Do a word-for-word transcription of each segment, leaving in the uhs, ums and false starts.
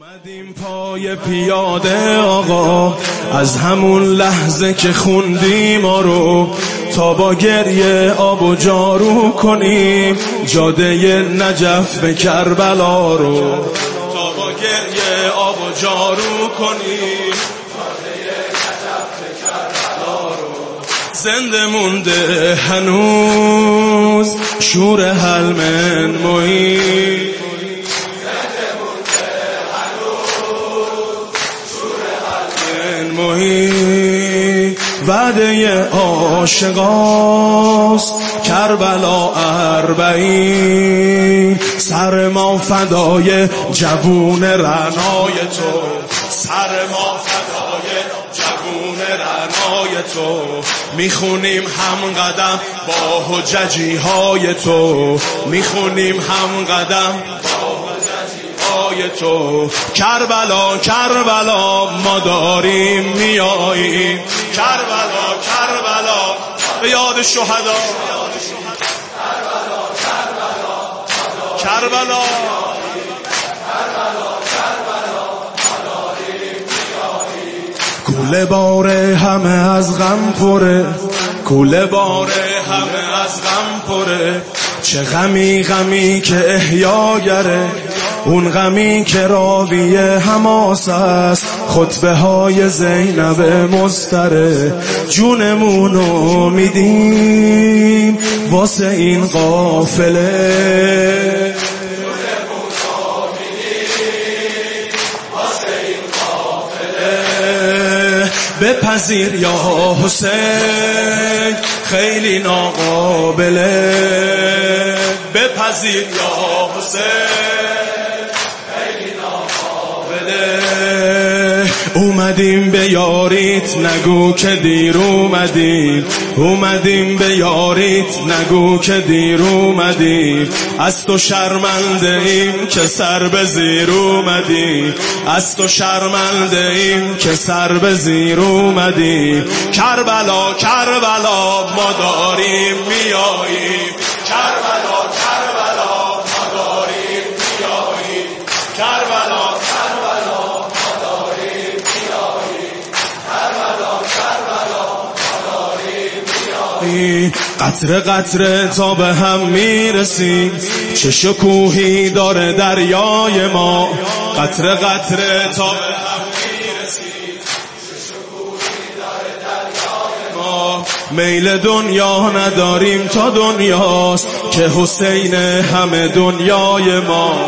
اومدیم پای پیاده آقا، از همون لحظه که خوندی ما رو، تا با گریه آب و جارو کنیم جاده نجف به کربلا رو، تا با گریه آب و جارو کنیم جاده نجف به کربلا رو. زنده مونده هنوز شور حلم محیط، وعده عاشقاست کربلا اربعین، سر ما فدای جوون رعنای تو، سر ما فدای جوون رعنای تو، میخونیم هم قدم با حججی های تو، میخونیم هم قدم تو. کربلا کربلا ما داریم میاییم، کربلا کربلا به یاد شهدا، کربلا کوله باره همه از غم پره، کوله باره همه از غم پره، چه غمی غمی که احیاگره، اون غمی که راوی حماس است، خطبه های زینب مضطره، جونمونو میدیم واسه این قافله، بپذیر یا حسین خیلی ناقابله، بپذیر یا حسین خیلی ناقابله. اومدیم به یاریت نگو که دیر اومدیم، اومدیم به یاریت نگو که دیر اومدیم، از تو شرمنده ایم که سر به زیر اومدیم، از تو شرمنده ایم که سر به زیر اومدیم. کربلا کربلا ما داریم میاییم، کربلا کربلا ما داریم میاییم، کربلا کربلا ما داریم میاییم، کربلا کربلا ما داریم میاییم. قطره قطره تا به هم میرسیم، چه شکوهی داره دریای ما، قطره قطره تا به هم میرسیم، چه شکوهی داره دریای ما. میل دنیا نداریم تا دنیاست، که حسین همه دنیای ما،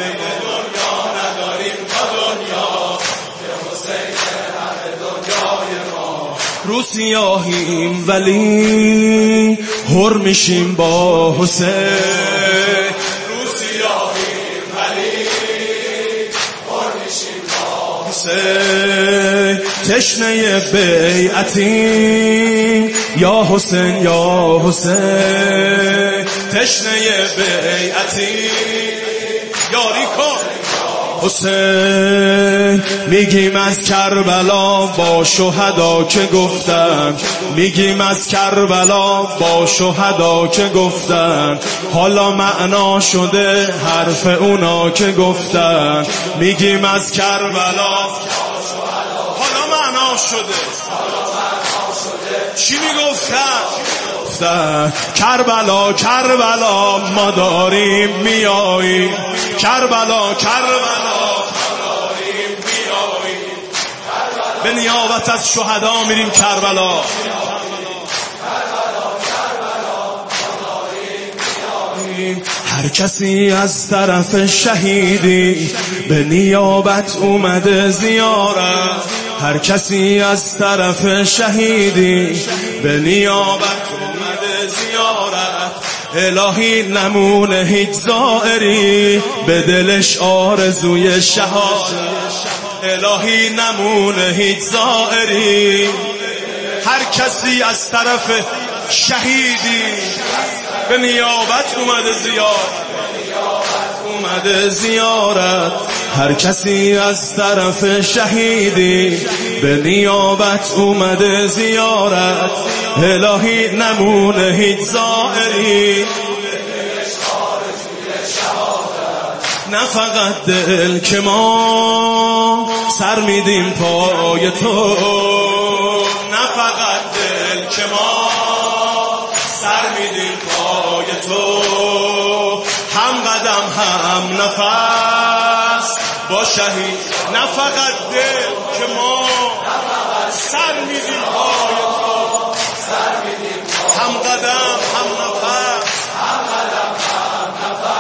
رو سیاهیم ولی هر میشیم با حسین، رو سیاهیم ولی هر میشیم با حسین. تشنه بیعتیم یا حسین یا حسین، تشنه بیعتیم یاری کن حسین. میگیم از کربلا با شهدا که گفتن، میگیم از کربلا با شهدا که گفتن، حالا معنا شده حرف اونا که گفتن. میگیم از کربلا حالا معنا شده، چی میگفتن؟ کربلا کربلا ما داریم میاییم، کربلا کربلا به نیابت از شهدا میریم کربلا. هر کسی از طرف شهیدی به نیابت اومده زیارت، هر کسی از طرف شهیدی به نیابت اومده زیارت. الهی نمونه هیچ زائری به دلش آرزوی شهادت، الهی نمونه هیچ زائری. هر کسی از طرف شهیدی به نیابت اومده زیارت، اومده زیارت. هر کسی از طرف شهیدی به نیابت اومده زیارت. الهی نمونه هیچ زائری نه فقط دل که ما سر میدیم پای تو، نه فقط دل که ما سر میدیم پای تو، هم قدم هم نفس با شهید. نه فقط دل که ما سر میدیم پای تو، سر میدیم هم قدم هم نفس، هم قدم هم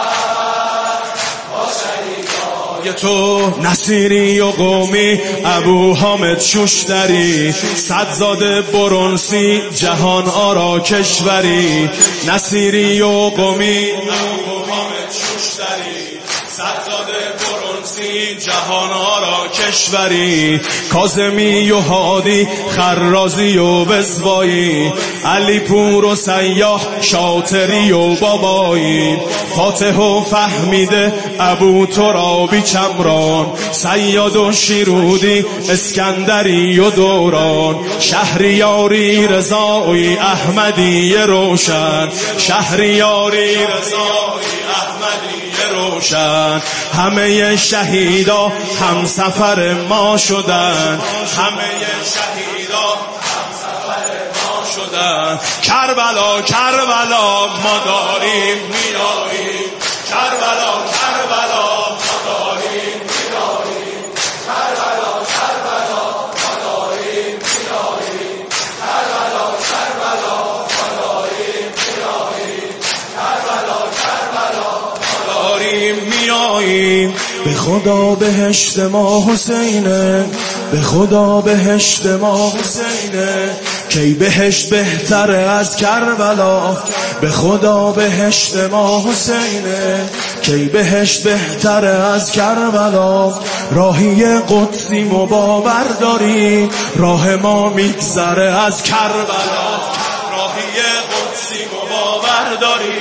نفس با شهید تو. نصیری و قومی ابو حامد شوشتری، صدزاده برونسی جهان آرا کشوری. نصیری و قومی ابو حامد شوشتری، صدزاده برونسی جهان آرا کشوری. کاظمی و هادی خرازی و بزبایی، علی پور و سیاح شاطری و بابایی. فاتح و فهمیده ابو ترابی چمران، سیاد و شیرودی اسکندری و دوران. شهریاری رضایی احمدی روشن، شهریاری رضایی احمدی روشن. همه شهیدا هم سفر ما شدن، همه شهیدا هم سفر ما شدن. کربلا کربلا ما داریم میاییم، کربلا کربلا ما داریم میاییم، کربلا کربلا ما داریم میاییم، کربلا کربلا ما داریم میاییم، کربلا کربلا ما داریم میاییم. به خدا بهشت ما حسینه، به خدا بهشت ما حسینه، کی بهشت بهتر از کربلا. به خدا بهشت ما حسینه، کی بهشت بهتر از کربلا. راهی قدسی مباور داری، راه ما میگذره از کربلا. راهی قدسی مباور داری،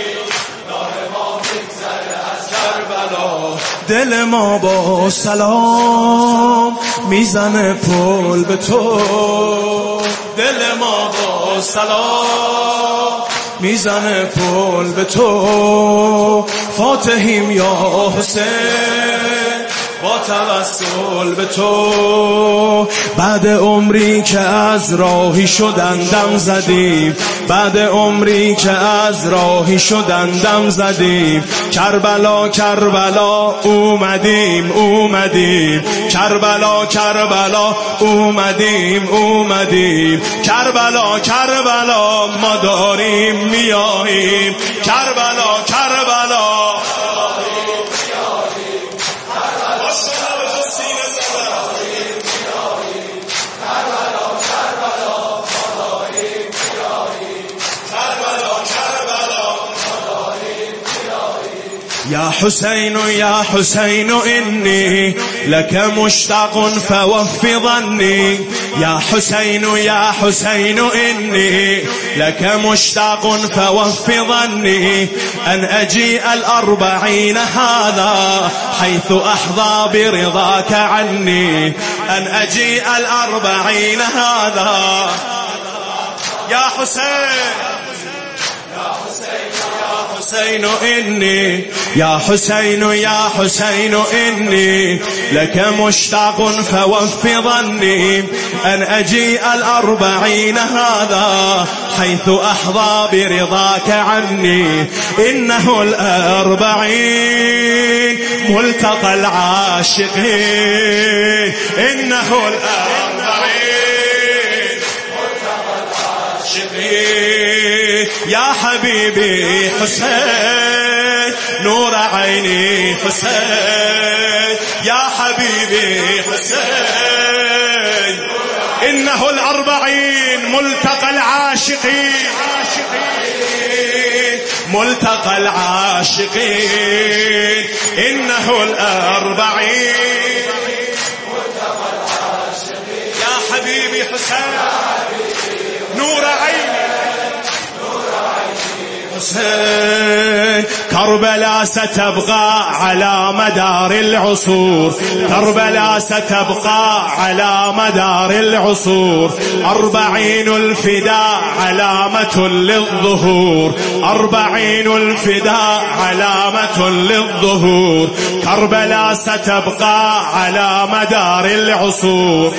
دل ما با سلام میزنه پل به تو، دل ما با سلام میزنه پل به تو. فاتحیم یا حسین با توسل به تو. بعد عمری که از راهی شدن دم زدیم، بعد عمری که از راهی شدن دم زدیم. کربلا کربلا اومدیم اومدیم، کربلا کربلا اومدیم اومدیم، کربلا کربلا ما داریم میاییم، کربلا کربلا يا حسين يا حسين إني لك مشتاق فوف ظني، يا حسين يا حسين إني لك مشتاق فوف ظني. أن أجيء الأربعين هذا حيث أحظى برضاك عني، أن أجيء الأربعين هذا. يا حسين حسين إني يا حسين يا حسين إني لك مشتاق فوف ظني. أن أجيء الأربعين هذا حيث أحظى برضاك عني. إنه الأربعين ملتقى العاشقين، إنه الأربعين ملتقى العاشقين. يا حبيبي حسين نور عيني حسين، يا حبيبي حسين. إنه الأربعين ملتقى العاشقين، ملتقى العاشقين. إنه الأربعين ملتقى العاشقين. يا حبيبي حسين نور عيني حسين. كربلاء ستبقى على مدار العصور، كربلاء ستبقى على مدار العصور. أربعين الفداء علامة للظهور، أربعين الفداء علامة للظهور. كربلاء ستبقى على مدار العصور،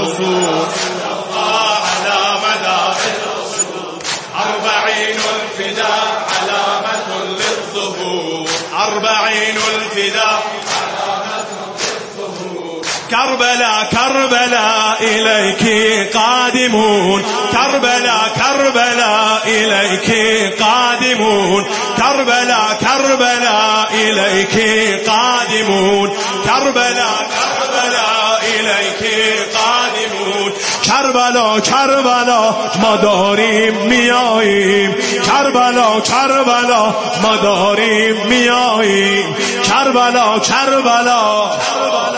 تبقى على مدار العصور. أربعين الفداء علامة للظهور، أربعين الفداء علامة للظهور. كربلاء كربلاء إليك قادمون، كربلاء كربلاء إليك قادمون. كربلاء كربلاء إليك قادمون، كربلاء كربلاء إليك قادمون. کربلا کربلا ما داریم میاییم، کربلا کربلا ما داریم میاییم. کربلا کربلا